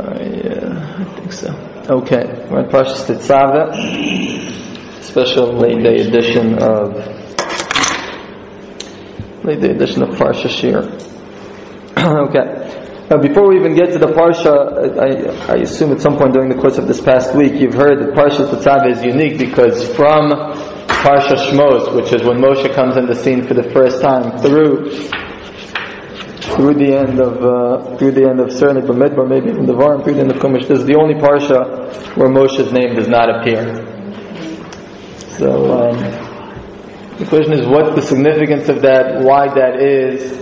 I think so. Okay, we're at Parshas Tetzaveh, special late day edition of Parsha Shir. Okay. Now, before we even get to the Parsha, I assume at some point during the course of this past week, you've heard that Parshas Tetzaveh is unique because from Parsha Shmos, which is when Moshe comes on the scene for the first time, through the end of certainly Bamidbar, maybe even the Devarim, through the end of Chumash, this is the only Parsha where Moshe's name does not appear. So the question is, what's the significance of that? Why that is,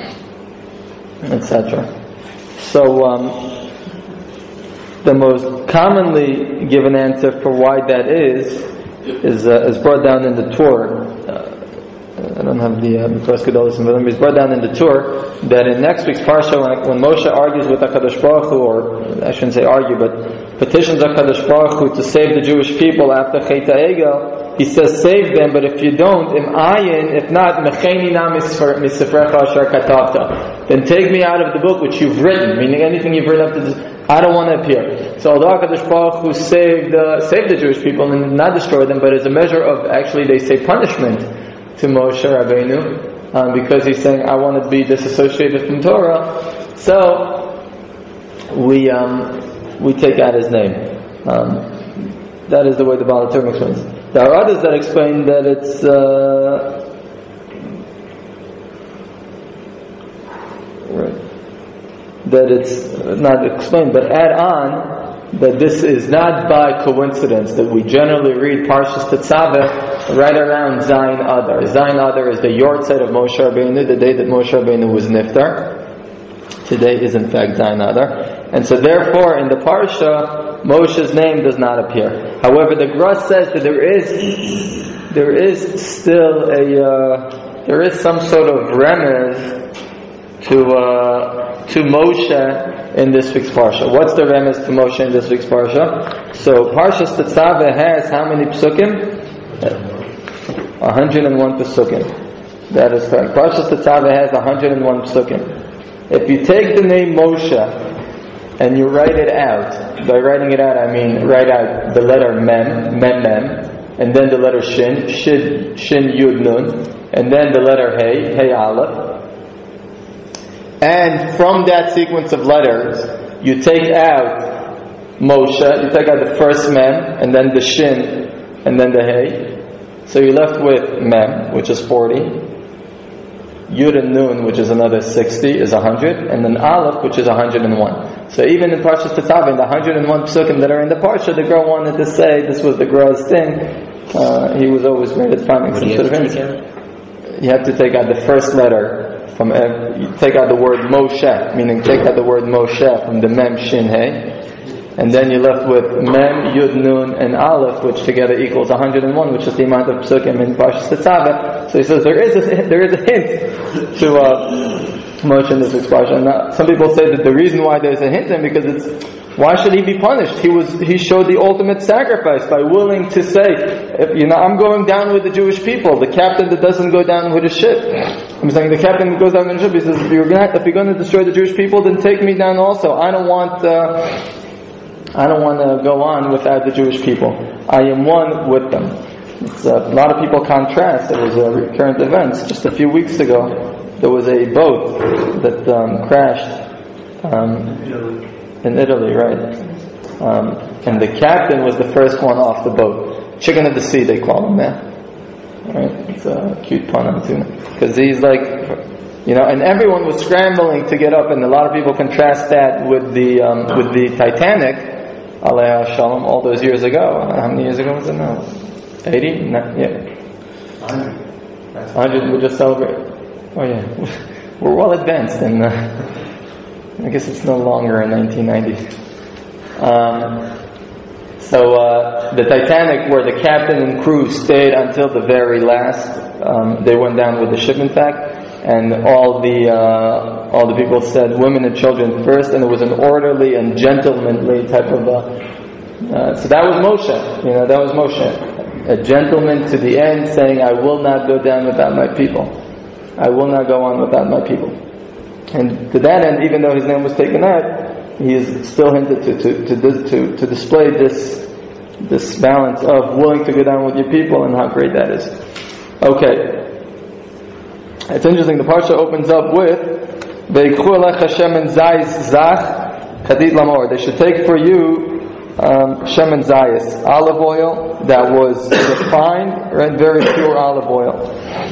etc. So the most commonly given answer for why that is brought down in the Torah. I don't have the first Gedolos in It's brought down in the Torah that in next week's Parsha, when Moshe argues with HaKadosh Baruch Hu, or I shouldn't say argue, but petitions HaKadosh Baruch Hu to save the Jewish people after Chet HaEgel, he says, save them, but if you don't, if not, mecheni na misifrecha asher katavta, then take me out of the book which you've written, meaning anything you've written up to this, I don't want to appear. So although HaKadosh Baruch Hu saved the Jewish people and not destroyed them, but as a measure of, actually they say punishment to Moshe Rabbeinu, because he's saying, I want to be disassociated from Torah, so we take out his name. That is the way the Baal HaTurim explains. There are others that explain that it's not explained, but add on that this is not by coincidence that we generally read Parshas Tetzaveh right around Zayin Adar. Zayin Adar is the Yortzeit of Moshe Rabbeinu, the day that Moshe Rabbeinu was Niftar. Today is in fact Zayin Adar, and so therefore in the Parsha Moshe's name does not appear. However, the Gra says that there is still there is some sort of remez to Moshe in this week's Parsha. What's the remez to Moshe in this week's Parsha? So Parshas Tetzaveh has how many psukim? 101 psukim. That is correct. Parshas Tetzaveh has 101 psukim. If you take the name Moshe and you write it out, by writing it out I mean write out the letter Mem, and then the letter Shin, Yud Nun, and then the letter Hey Aleph, and from that sequence of letters you take out Moshe, you take out the first Mem, and then the Shin, and then the Hey, so you're left with Mem, which is 40, Yud and Nun, which is another 60, is 100, and then Aleph, which is 101. So even in Parshas Tetzaveh, in the 101 psukim that are in the Parsha, the Gra wanted to say this was the Gra's thing. He was always great at finding some sort of answer. You have to take out the first letter from you take out the word Moshe, meaning take out the word Moshe from the Mem, Shin, Hey, and then you're left with Mem, Yud, Nun, and Aleph, which together equals 101, which is the amount of psukim in Parshas Tetzaveh. So he says there is a hint to Moshe in this expression. Now, some people say that the reason why there's a hint in because why should he be punished? He showed the ultimate sacrifice by willing to say, I'm going down with the Jewish people. The captain that doesn't go down with a ship. I'm saying the captain that goes down with a ship, he says, if you're going to destroy the Jewish people, then take me down also. I don't want to go on without the Jewish people. I am one with them. A lot of people contrast. There was a current events just a few weeks ago. There was a boat that crashed in Italy, right? And the captain was the first one off the boat. Chicken of the sea, they call him now. Right? It's a cute pun on tuna. Because he's like, and everyone was scrambling to get up, and a lot of people contrast that with the Titanic. Alaiha Shalom, all those years ago. How many years ago was it now? 80? Yeah. 100, we just celebrated. Oh yeah. We're well advanced, and I guess it's no longer in 1990. So the Titanic, where the captain and crew stayed until the very last, they went down with the ship, in fact. And all the people said women and children first, and it was an orderly and gentlemanly type of. So that was Moshe. That was Moshe, a gentleman to the end, saying, "I will not go down without my people. I will not go on without my people." And to that end, even though his name was taken out, he is still hinted to display this balance of willing to go down with your people and how great that is. Okay. It's interesting, the parsha opens up with Ve'ikhu alech shemen zayis zach chadit lamor. They should take for you shemen zayis, olive oil that was refined, right, very pure olive oil.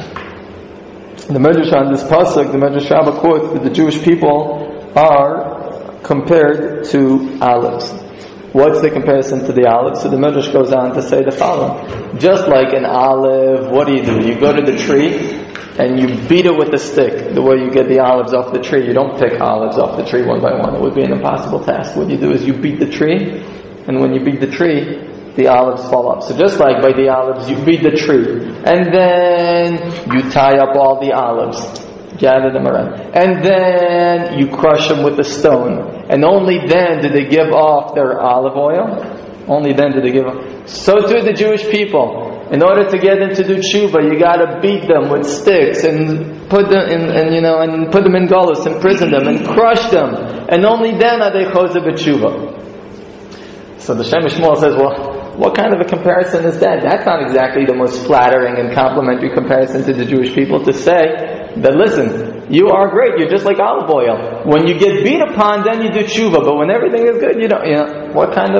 The Medrash on this pasuk, the Medrash Rabbah quotes that the Jewish people are compared to olives. What's the comparison to the olive? So the Medrash goes on to say the following. Just like an olive, what do? You go to the tree and you beat it with a stick, the way you get the olives off the tree. You don't pick olives off the tree one by one. It would be an impossible task. What you do is you beat the tree, and when you beat the tree, the olives fall up. So just like by the olives, you beat the tree, and then you tie up all the olives, gather them around, and then you crush them with a stone, and only then do they give off their olive oil. Only then do they give off. So too the Jewish people. In order to get them to do tshuva, you got to beat them with sticks and put them and put them in galus, imprison them and crush them, and only then are they chozeh b'tshuva. So the Shem Shmuel says, well, what kind of a comparison is that? That's not exactly the most flattering and complimentary comparison to the Jewish people, to say that, listen, you are great, you're just like olive oil. When you get beat upon, then you do tshuva, but when everything is good, you don't. What kind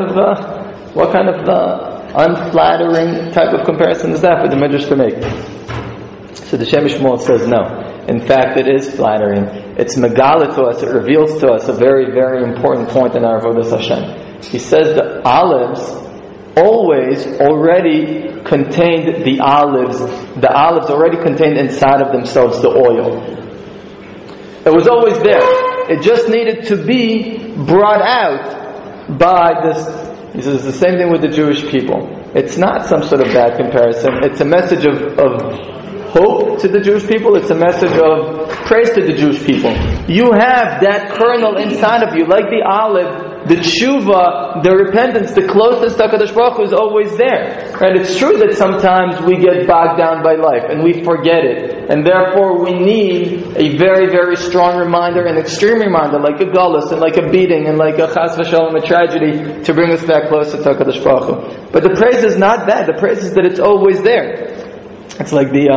of unflattering type of comparison is that for the Midrash to make? So the Shem Shmuel says no. In fact, it is flattering. It's megala to us, it reveals to us a very, very important point in our Avodas Hashem. He says the olives always already contained the olives already contained inside of themselves the oil. It was always there. It just needed to be brought out by this. He says the same thing with the Jewish people. It's not some sort of bad comparison. It's a message of hope to the Jewish people. It's a message of praise to the Jewish people. You have that kernel inside of you, like the olive. The tshuva, the repentance, the closeness to HaKadosh Baruch Hu is always there. Right? It's true that sometimes we get bogged down by life and we forget it. And therefore we need a very, very strong reminder, an extreme reminder, like a galus and like a beating and like a chas v'shalom, a tragedy, to bring us back closer to HaKadosh Baruch Hu. But the praise is not that. The praise is that it's always there. It's like the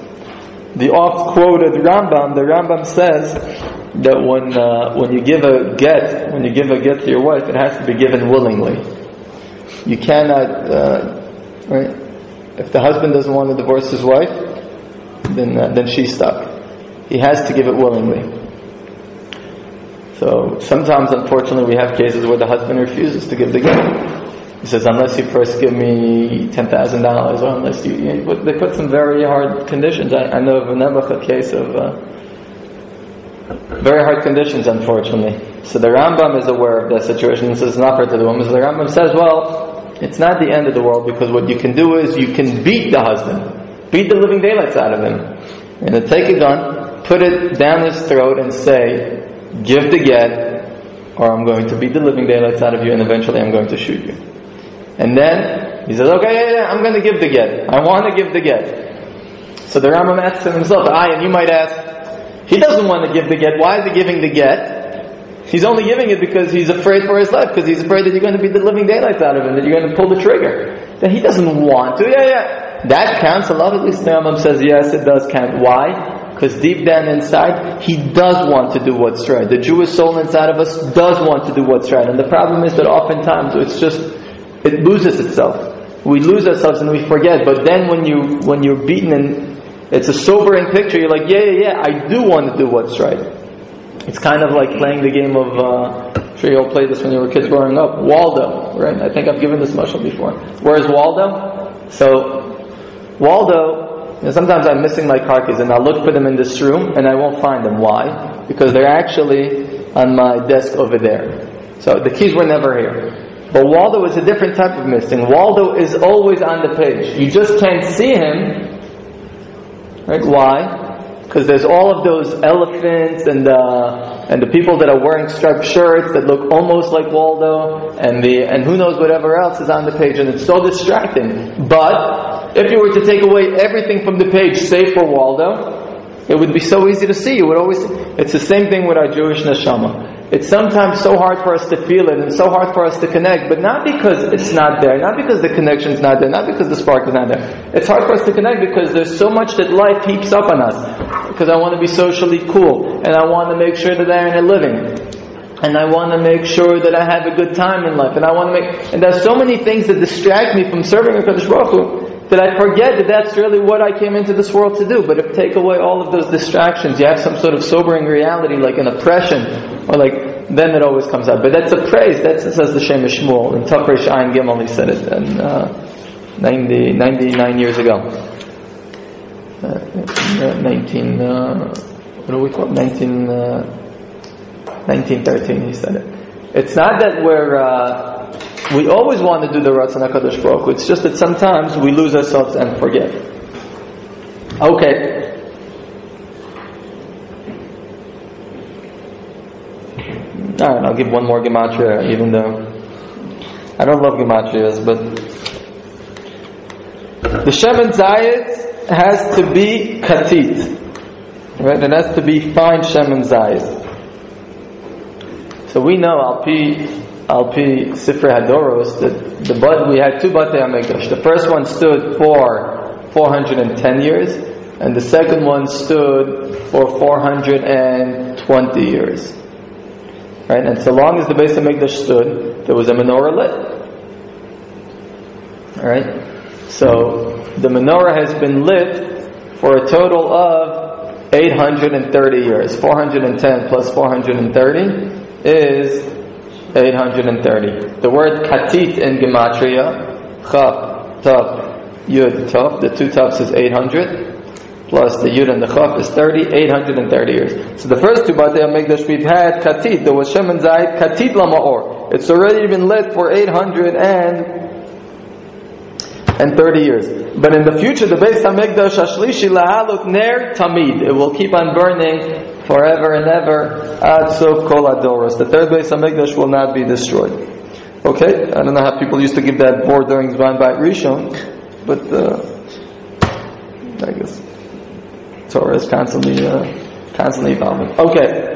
oft-quoted Rambam. The Rambam says that when you give a get to your wife, it has to be given willingly. You cannot, right? If the husband doesn't want to divorce his wife, then she's stuck. He has to give it willingly. So sometimes, unfortunately, we have cases where the husband refuses to give the get. He says, unless you first give me $10,000, or unless they put some very hard conditions. I know of a Nebuchadnezzar case of very hard conditions, unfortunately. So the Rambam is aware of that situation and says, not for the woman. So the Rambam says, well, it's not the end of the world, because what you can do is you can beat the husband, beat the living daylights out of him, and then take a gun, put it down his throat and say, give the get, or I'm going to beat the living daylights out of you, and eventually I'm going to shoot you. And then he says, okay, I'm going to give the get. I want to give the get. So the Rambam asks himself, and you might ask, he doesn't want to give the get. Why is he giving the get? He's only giving it because he's afraid for his life, because he's afraid that you're going to beat the living daylights out of him, that you're going to pull the trigger. That he doesn't want to. That counts. A lot of these Rambam says, yes, it does count. Why? Because deep down inside, he does want to do what's right. The Jewish soul inside of us does want to do what's right. And the problem is that oftentimes it loses itself. We lose ourselves and we forget. But then when you're beaten, and it's a sobering picture, you're like, I do want to do what's right. It's kind of like playing the game of, I'm sure you all played this when you were kids growing up, Waldo, right? I think I've given this mashal before. Where's Waldo? So, Waldo, sometimes I'm missing my car keys and I'll look for them in this room and I won't find them. Why? Because they're actually on my desk over there. So the keys were never here. But Waldo is a different type of missing. Waldo is always on the page. You just can't see him. Right? Why? Because there's all of those elephants and the people that are wearing striped shirts that look almost like Waldo, and who knows whatever else is on the page, and it's so distracting. But if you were to take away everything from the page, save for Waldo, it would be so easy to see. It's the same thing with our Jewish neshama. it's sometimes so hard for us to feel it and so hard for us to connect, but not because it's not there, not because the connection's not there, not because the spark is not there. It's hard for us to connect because there's so much that life heaps up on us. Because I want to be socially cool, and I want to make sure that I earn a living, and I want to make sure that I have a good time in life, and there's so many things that distract me from serving HaKadosh Baruch Hu, that I forget that that's really what I came into this world to do. But if take away all of those distractions, you have some sort of sobering reality, like an oppression, or like, then it always comes out. But that's a praise. That says the Shem Shmuel in Tafresh Ayin Gimel. He said it, and 99 years ago. 1913. He said it. It's not that we always want to do the Ratzon HaKadosh Baruch Hu. It's just that sometimes we lose ourselves and forget. Okay. Alright, I'll give one more gematria, even though I don't love gematrias, but the Shemen Zayit has to be katit. Right? It has to be fine Shemen Zayit. So we know, Al-Pi Sifrei Hadoros, that we had two Batei HaMikdash. The first one stood for 410 years, and the second one stood for 420 years. Right? And so long as the Beis HaMikdash stood, there was a menorah lit. Alright? So the menorah has been lit for a total of 830 years. 410 plus 430 is 830. The word katit in Gematria, Chaf, Tav, Yud, Tav, the two Tavs is 800, plus the Yud and the Chaf is 30, 830 years. So the first two Batei HaMikdash we've had katit, there was Shemen Zayit, katit lama'or. It's already been lit for 830 years. But in the future, the Beis HaMikdash Ashlishi Lahaluk Ner Tamid. It will keep on burning forever and ever. Ad Sof Kol Adoros. The third Beis HaMikdash will not be destroyed. Okay? I don't know how people used to give that board during Zman Beit Rishon, but I guess Torah is constantly evolving. Okay.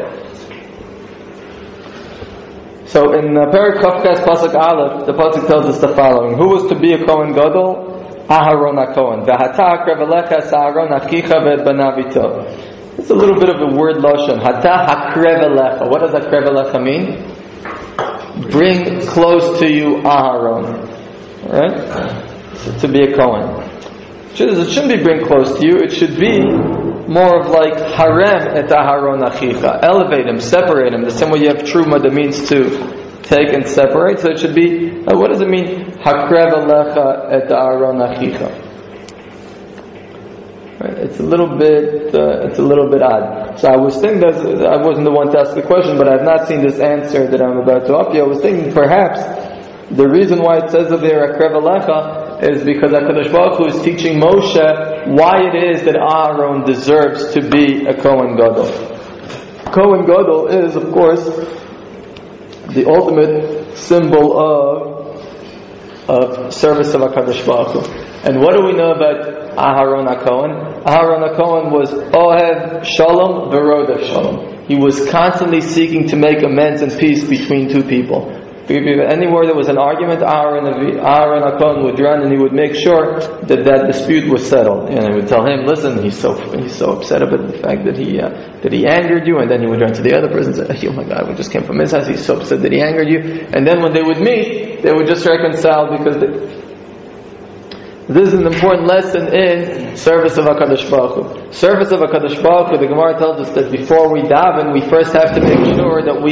So in Perek Kafkas Pasuk Aleph, the Pasuk tells us the following: Who was to be a Kohen Gadol? Aharon HaKohen. V'hata hakrevelecha sa'aron achicha ve'et banav ito. It's a little bit of a word lashon. Hata hakrevelecha. What does hakrevelecha mean? Bring close to you Aharon. Right? So to be a Kohen. It shouldn't be bring close to you. It should be more of like harem et Aharon achicha. Elevate him, separate him. The same way you have truma that means to take and separate. So it should be, what does it mean? Hakrev alecha et Aharon achicha. Right? It's a little bit odd. So I was thinking that I wasn't the one to ask the question, but I've not seen this answer that I'm about to offer you. I was thinking perhaps the reason why it says over there Hakrev alecha is because HaKadosh Baruch Hu is teaching Moshe why it is that Aharon deserves to be a Kohen Gadol. Kohen Gadol is, of course, the ultimate symbol of service of HaKadosh Baruch Hu. And what do we know about Aharon HaKohen? Aharon HaKohen was Ohev Shalom V'Rodev Shalom. He was constantly seeking to make amends and peace between two people. Anywhere there was an argument, Aharon HaKohen would run and he would make sure that dispute was settled. And he would tell him, listen, he's so upset about the fact that he angered you. And then he would run to the other person and say, oh my God, we just came from his house, he's so upset that he angered you. And then when they would meet, they would just reconcile because this is an important lesson in service of HaKadosh Baruch Hu. Service of HaKadosh Baruch Hu, the Gemara tells us that before we daven, we first have to make sure that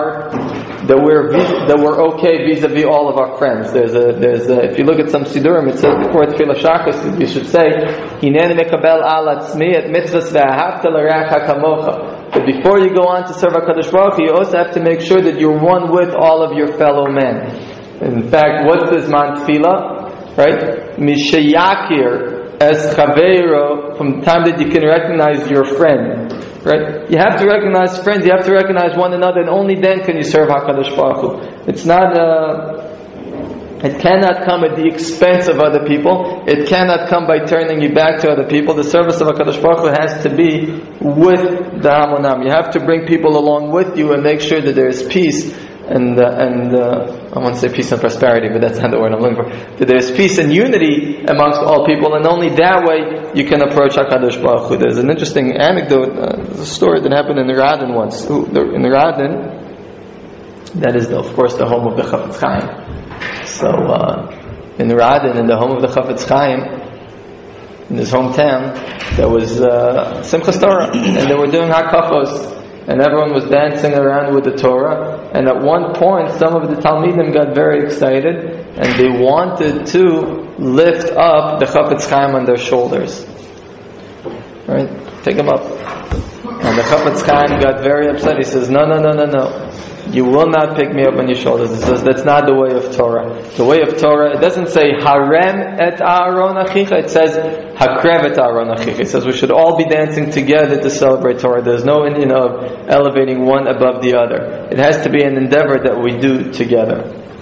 we're okay vis-a-vis all of our friends. There's if you look at some Sidurim, it says before Tefillah Shachas, you should say, Hineni mekabel al atzmi et mitzvahs ve'ahavta l'reacha kamocha. But before you go on to serve HaKadosh Baruch Hu, you also have to make sure that you're one with all of your fellow men. In fact, what's this man tefillah? Right? Mishayakir as chaveiro, from the time that you can recognize your friend. Right? You have to recognize friends, you have to recognize one another, and only then can you serve HaKadosh Baruch Hu. It's not It cannot come at the expense of other people. It cannot come by turning you back to other people. The service of HaKadosh Baruch Hu has to be with the Hamonam. You have to bring people along with you and make sure that there is peace and I want to say peace and prosperity, but that's not the word I'm looking for. That there is peace and unity amongst all people, and only that way you can approach HaKadosh Baruch Hu. There's an interesting anecdote, a story that happened in the Radin once. In the Radin, that is, of course, the home of the Chafetz Chaim. So, in Radin, in the home of the Chafetz Chaim, in his hometown, there was Simchas Torah, and they were doing hakafos, and everyone was dancing around with the Torah. And at one point, some of the Talmidim got very excited, and they wanted to lift up the Chafetz Chaim on their shoulders. Right? Take him up. And the Chafetz Chaim got very upset. He says, no. You will not pick me up on your shoulders. It says that's not the way of Torah. The way of Torah, it doesn't say harem et Aaron achicha. It says hakrev et Aaron achicha. It says we should all be dancing together to celebrate Torah. There's no Indian of elevating one above the other. It has to be an endeavor that we do together.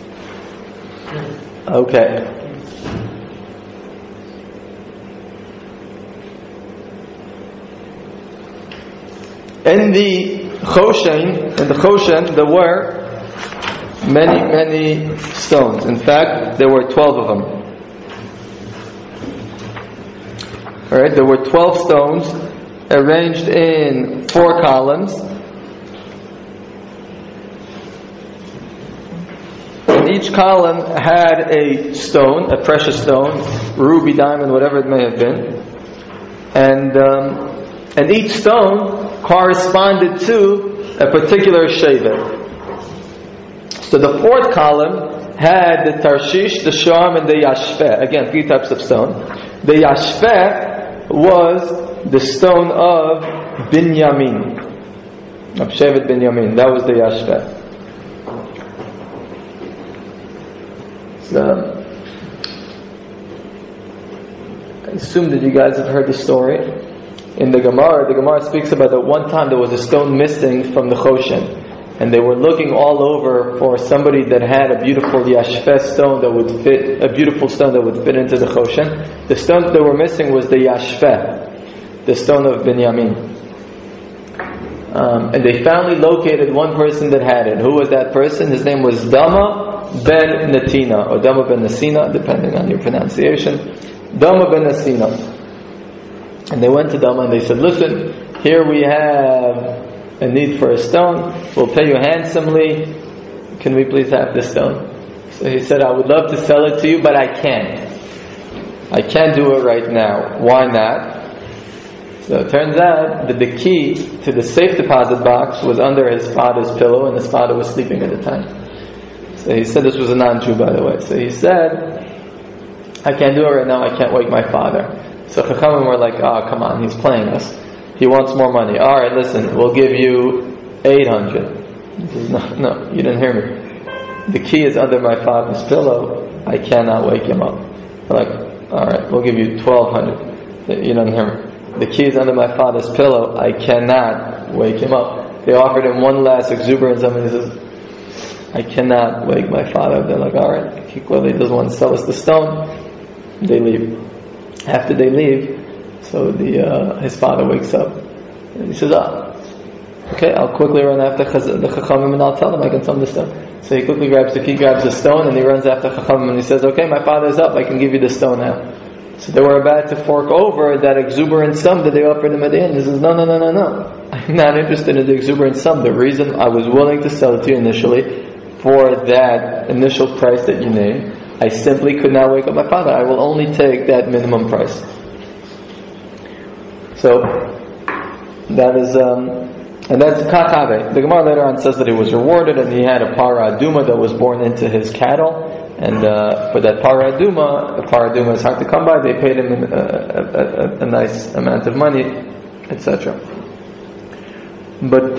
Okay. In the Choshen, there were many stones. In fact, there were 12 of them. Alright, there were 12 stones arranged in 4 columns. And each column had a stone, a precious stone, ruby, diamond, whatever it may have been. And each stone corresponded to a particular shevet. So the 4th column had the Tarshish, the Shoam, and the Yashpeh. Again, 3 types of stone. The Yashpeh was the stone of Binyamin, of Shevet Binyamin. That was the Yashpeh. So, I assume that you guys have heard the story. In the Gemara speaks about that one time there was a stone missing from the Choshen, and they were looking all over for somebody that had a beautiful Yashpeh stone that would fit, a beautiful stone that would fit into the Choshen. The stone that they were missing was the Yashpeh, the stone of Binyamin. And they finally located one person that had it. Who was that person? His name was Dama ben Natina, or Dama ben Nasina, depending on your pronunciation. Dama ben Nasina. And they went to Dama and they said, listen, here we have a need for a stone. We'll pay you handsomely. Can we please have this stone? So he said, I would love to sell it to you, but I can't. I can't do it right now. Why not? So it turns out that the key to the safe deposit box was under his father's pillow, and his father was sleeping at the time. So he said, this was a non-Jew, by the way. So he said, I can't do it right now. I can't wake my father. So Chachamim were like, oh, come on, he's playing us. He wants more money. Alright, listen, we'll give you 800. He says, no, you didn't hear me. The key is under my father's pillow. I cannot wake him up. They're like, alright, we'll give you 1200. You didn't hear me. The key is under my father's pillow. I cannot wake him up. They offered him one last exuberant sum, and he says, I cannot wake my father. They're like, alright, he clearly doesn't want to sell us the stone. They leave. After they leave, so his father wakes up and he says, okay, I'll quickly run after the Chachamim and I'll tell them I can sell the stone. So he quickly grabs the stone and he runs after Chachamim and he says, okay, my father's up, I can give you the stone now. So they were about to fork over that exuberant sum that they offered him at the end. He says, no, I'm not interested in the exuberant sum. The reason I was willing to sell it to you initially for that initial price that you named, I simply could not wake up my father. I will only take that minimum price. So that is, and that's Kachave. The Gemara later on says that he was rewarded, and he had a para aduma that was born into his cattle. And for that para aduma is hard to come by. They paid him a nice amount of money, etc. But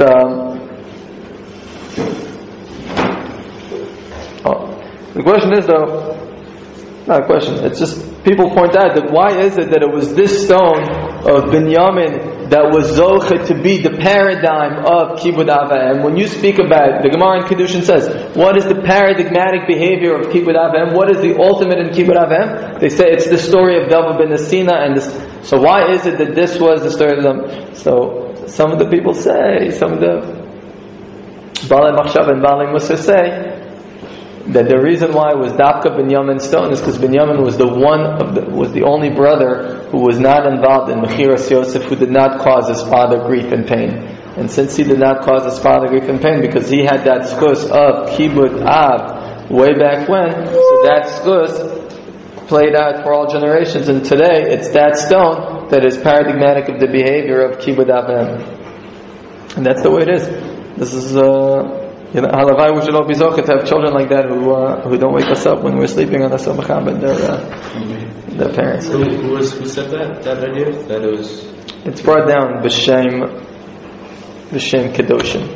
the question is, though, not a question, it's just people point out that why is it that it was this stone of Binyamin that was Zoche to be the paradigm of Kibud Av V'Em. When you speak about, the Gemara in Kedushin says, what is the paradigmatic behavior of Kibud Av V'Em? What is the ultimate in Kibud Av V'Em? They say it's the story of David ben Asina, and this. So why is it that this was the story of them? So some of the people say, some of the Balei Machshav and Balei Musar say, that the reason why it was Dafka Binyamin's stone is because Binyamin was was the only brother who was not involved in Mechiras Yosef, who did not cause his father grief and pain. And since he did not cause his father grief and pain, because he had that schus of Kibud Av way back when, so that schus played out for all generations. And today, it's that stone that is paradigmatic of the behavior of Kibud Av V'Em. And that's the way it is. This is halavai, we should all be zocheh to have children like that who don't wake us up when we're sleeping on Asar B'Chabad, their parents. Who said that idea? That it was... It's brought down b'shem Kedoshim.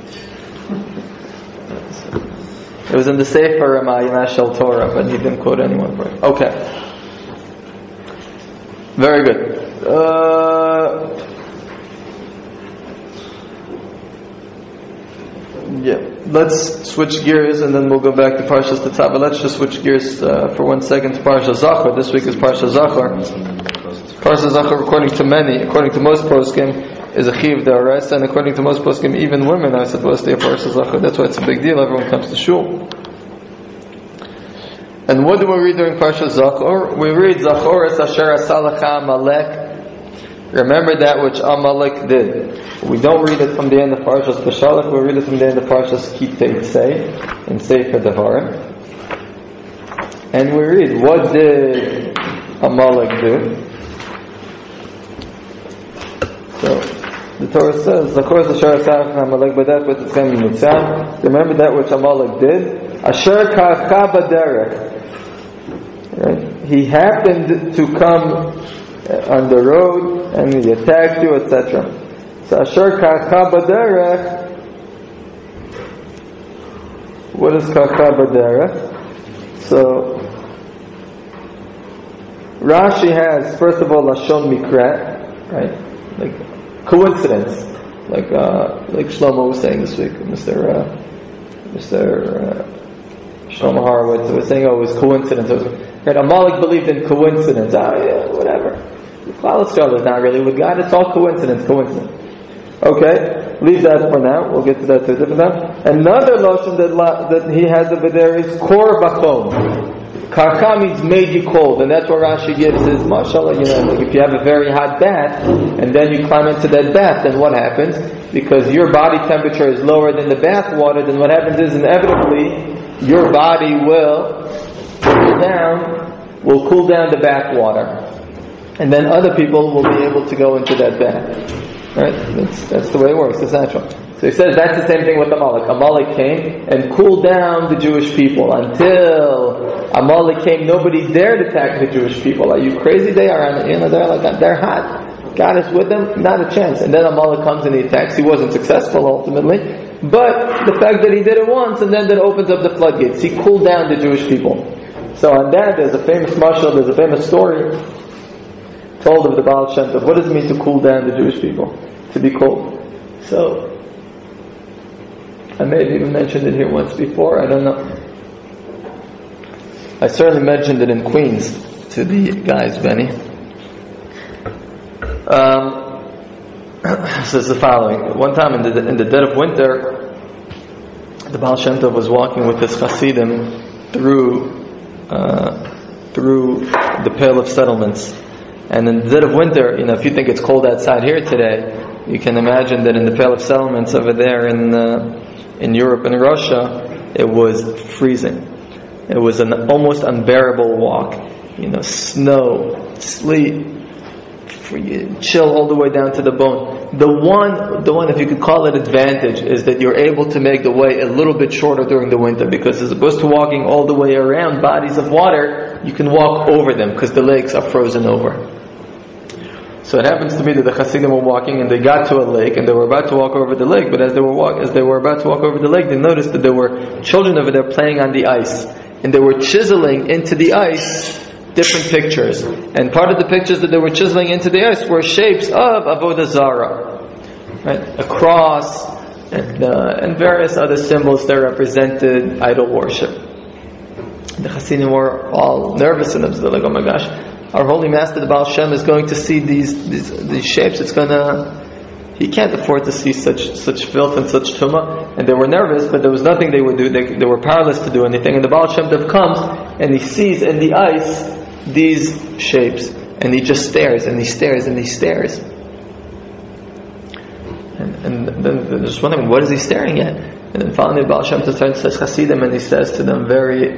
It was in the Sefer Ma'ayin Shel Torah, but he didn't quote anyone for it. Okay. Very good. Let's switch gears and then we'll go back to Parshas Tetzaveh. Let's just switch gears for 1 second to Parshas Zachor. This week is Parshas Zachor. Parshas Zachor, according to most poskim, is a chiv d'oraisa, and according to most poskim, even women are supposed to be a Parshas Zachor. That's why it's a big deal. Everyone comes to shul. And what do we read during Parshas Zachor? We read Zachor es asher asalacha Amalek. Remember that which Amalek did. We don't read it from the end of Parshas Beshalach, we read it from the end of Parshas Kitei Tzei, in Sefer Devarim. And we read, what did Amalek do? So, the Torah says, Zachor asher asalacha Amalek b'dat v'tetzchem mitzam. Remember that which Amalek did. Asher karcha b'derech. He happened to come on the road and he attacked you, etc. So Asher Karcha B'derech. What is Karcha B'derech? So Rashi has, first of all, Lashon Mikra, right? Like coincidence, like Shlomo was saying this week, Mr. Shlomo Horowitz was saying, it was coincidence. Right? Amalek believed in coincidence. Whatever. Klal Yisrael is not really with God. It's all coincidence. Okay, leave that for now. We'll get to that to a different time. Another lotion that he has over there is kor bachom. Karka means made you cold, and that's what Rashi gives his mashallah. Like if you have a very hot bath, and then you climb into that bath, then what happens? Because your body temperature is lower than the bath water, then what happens is inevitably your body will cool down the bath water, and then other people will be able to go into that bath. Right? That's the way it works. It's natural. So he says that's the same thing with Amalek. Amalek came and cooled down the Jewish people. Until Amalek came, nobody dared attack the Jewish people. Are you crazy? They are, they're hot. God is with them, not a chance. And then Amalek comes and he attacks. He wasn't successful ultimately, but the fact that he did it once and then that opens up the floodgates. He cooled down the Jewish people. So on that, there's a famous mashal, there's a famous story told of the Baal Shem Tov. What does it mean to cool down the Jewish people? To be cold. So, I may have even mentioned it here once before, I don't know. I certainly mentioned it in Queens to the guys, Benny. So it's the following. One time in the dead of winter, the Baal Shem Tov was walking with his Hasidim through the Pale of Settlements. And in the dead of winter, if you think it's cold outside here today, you can imagine that in the Pale of Settlements over there in Europe and Russia, it was freezing. It was an almost unbearable walk. Snow, sleet, chill all the way down to the bone. The one, if you could call it advantage, is that you're able to make the way a little bit shorter during the winter, because as opposed to walking all the way around bodies of water, you can walk over them because the lakes are frozen over. So it happens to be that the Hasidim were walking and they got to a lake and they were about to walk over the lake, but as they were about to walk over the lake, they noticed that there were children over there playing on the ice, and they were chiseling into the ice different pictures. And part of the pictures that they were chiseling into the ice were shapes of Avodah Zarah. Right? A cross and various other symbols that represented idol worship. The Hasidim were all nervous in them. So they're like, oh my gosh, our holy master, the Baal Shem, is going to see these shapes. He can't afford to see such filth and such tumah. And they were nervous, but there was nothing they would do. They were powerless to do anything. And the Baal Shem Tov comes and he sees in the ice these shapes, and he just stares and he stares and he stares. And then they're just wondering, what is he staring at? And then finally the Baal Shem Tov turns to Hasidim and he says to them very,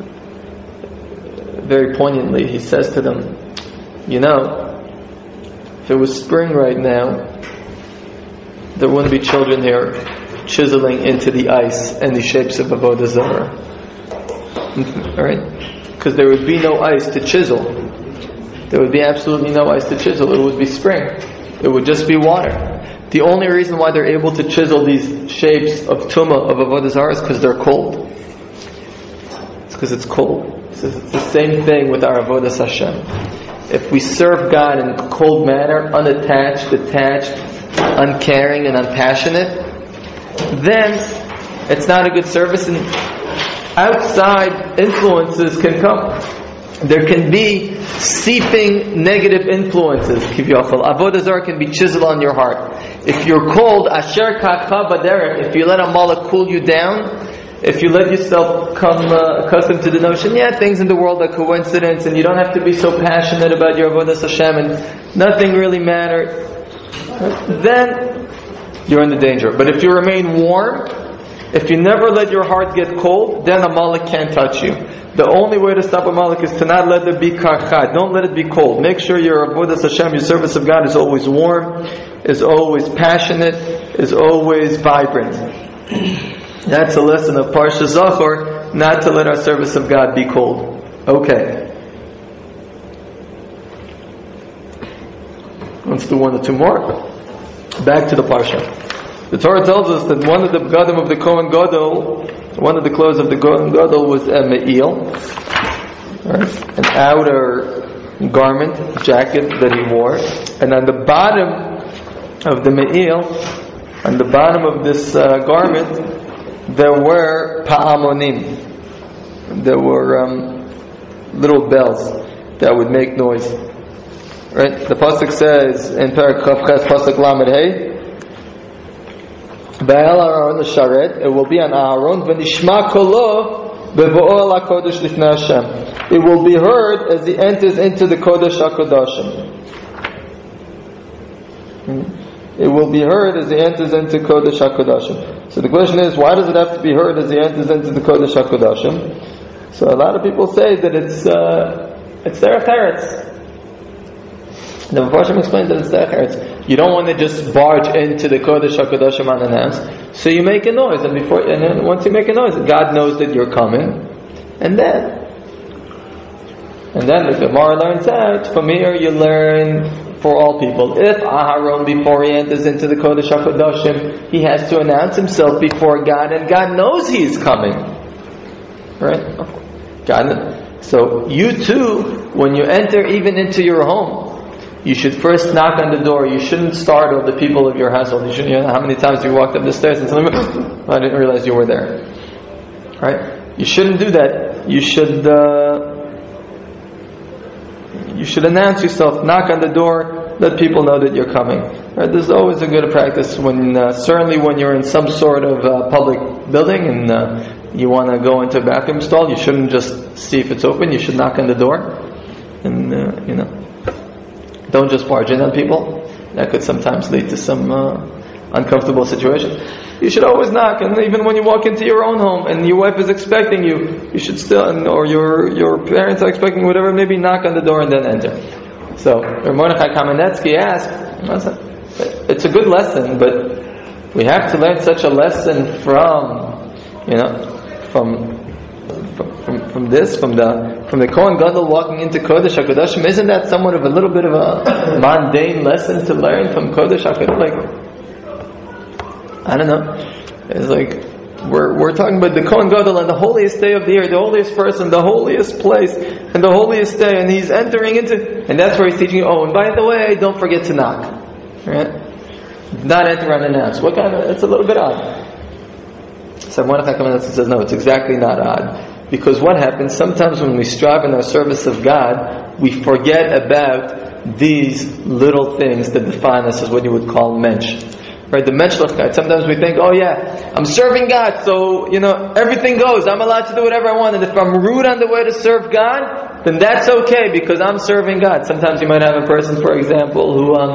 very poignantly, he says to them, you know, if it was spring right now, there wouldn't be children here chiseling into the ice and the shapes of Avodah Zarah. Alright? Because there would be no ice to chisel. There would be absolutely no ice to chisel. It would be spring. It would just be water. The only reason why they're able to chisel these shapes of Tumah, of Avodah Zarah, is because they're cold. It's because it's cold. It's the same thing with our Avodah Hashem. If we serve God in a cold manner, unattached, detached, uncaring and unpassionate, then it's not a good service, and outside influences can come. There can be seeping negative influences. Avodah Zarah can be chiseled on your heart. If you're cold, asher kakha baderech, if you let a malach cool you down, if you let yourself come accustomed to the notion, things in the world are coincidence, and you don't have to be so passionate about your Avodah Hashem, and nothing really matters, then you're in the danger. But if you remain warm, if you never let your heart get cold, then a malach can't touch you. The only way to stop a malach is to not let it be karcha. Don't let it be cold. Make sure your Avodah Hashem, your service of God, is always warm, is always passionate, is always vibrant. That's a lesson of Parsha Zachor, not to let our service of God be cold. Okay. Let's do one or two more. Back to the Parsha. The Torah tells us that one of the begadim of the Kohen Gadol, one of the clothes of the Kohen Gadol was a me'il, right? An outer garment, jacket that he wore, and on the bottom of the me'il, on the bottom of this garment, there were pa'amonim. There were little bells that would make noise. Right? The pasuk says in Perek Chavches pasuk Lamed Hey, Ba'el Aaron l'sharet, it will be on Aaron v'nishma kolo bevo'ol hakodesh lifnei Hashem. It will be heard as he enters into the Kodesh HaKodashim. It will be heard as he enters into Kodesh HaKodashim. So the question is, why does it have to be heard as he enters into the Kodesh HaKodashim? So a lot of people say that it's Derech Eretz. The Mepharshim explains that it's Derech Eretz. You don't want to just barge into the Kodesh HaKodashim unannounced, so you make a noise, and then once you make a noise, God knows that you're coming, and then the Gemara learns out. From here, you learn for all people. If Aharon, before he enters into the Kodesh HaKodashim, he has to announce himself before God, and God knows he is coming, right? God. So you too, when you enter even into your home, you should first knock on the door. You shouldn't startle the people of your household. You shouldn't. How many times you walked up the stairs and said, I didn't realize you were there. Right? You shouldn't do that. You should announce yourself. Knock on the door. Let people know that you're coming. Right? There's always a good practice when, certainly when you're in some sort of public building and you want to go into a bathroom stall. You shouldn't just see if it's open. You should knock on the door, and don't just barge in on people. That could sometimes lead to some uncomfortable situations. You should always knock, and even when you walk into your own home and your wife is expecting you, you should still, or your parents are expecting you, whatever, maybe knock on the door and then enter. So Mordechai Kamenetsky asked, it's a good lesson, but we have to learn such a lesson from the Kohen Gadol walking into Kodesh HaKodashim. Isn't that somewhat of a little bit of a mundane lesson to learn from Kodesh HaKodashim? Like, I don't know. It's like We're talking about the Kohen Gadol and the holiest day of the year, the holiest person, the holiest place, and the holiest day, and he's entering into, and that's where he's teaching you, oh, and by the way, don't forget to knock. Right? Not enter unannounced. What kind of, it's a little bit odd. So Mordechai comes and says, no, it's exactly not odd. Because what happens, sometimes when we strive in our service of God, we forget about these little things that define us as what you would call mensch. Right, the menschlichkeit. Sometimes we think, oh yeah, I'm serving God, so, everything goes. I'm allowed to do whatever I want. And if I'm rude on the way to serve God, then that's okay because I'm serving God. Sometimes you might have a person, for example,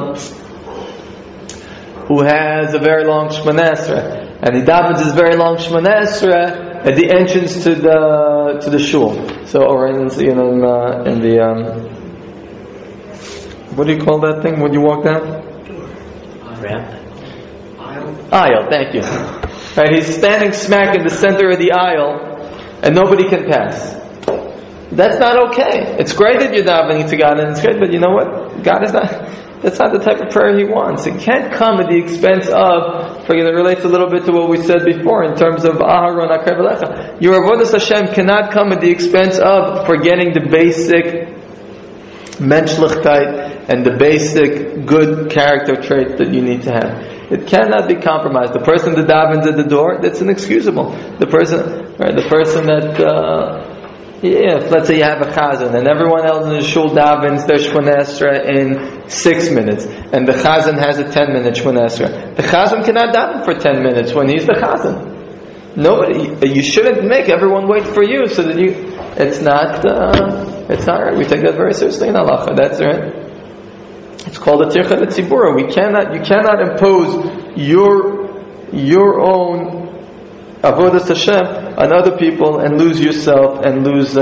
who has a very long Shemona Esrei, and he davens his very long Shemona Esrei at the entrance to the shul. So, or in the what do you call that thing when you walk down? Ramp. Aisle, thank you. Right, he's standing smack in the center of the aisle, and nobody can pass. That's not okay. It's great that you're davening to God, and it's great, but you know what? God is not. That's not the type of prayer He wants. It can't come at the expense of. It relates a little bit to what we said before in terms of Aharon Akrev Elecha. Your avodas Hashem cannot come at the expense of forgetting the basic menschlichkeit and the basic good character trait that you need to have. It cannot be compromised. The person that davens at the door, that's inexcusable. The person that, let's say you have a chazan, and everyone else in the shul davens their Shemona Esrei in 6 minutes, and the chazan has a 10-minute Shemona Esrei. The chazan cannot daven for 10 minutes when he's the chazan. Nobody, you shouldn't make everyone wait for you, so that it's not right. We take that very seriously in halacha. That's right. It's called a tircha letzibura. You cannot impose your own avodas Hashem on other people and lose yourself and lose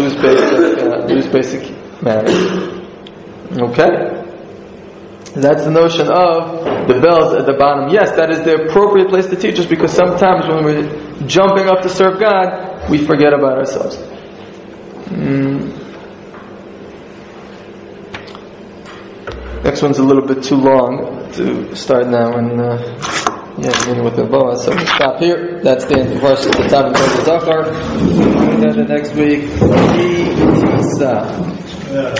basic manners. Okay, that's the notion of the bells at the bottom. Yes, that is the appropriate place to teach us because sometimes when we're jumping up to serve God, we forget about ourselves. Next one's a little bit too long to start now, and beginning with the boa. So we'll stop here. That's the end of the time of the Zachar. We'll do that next week.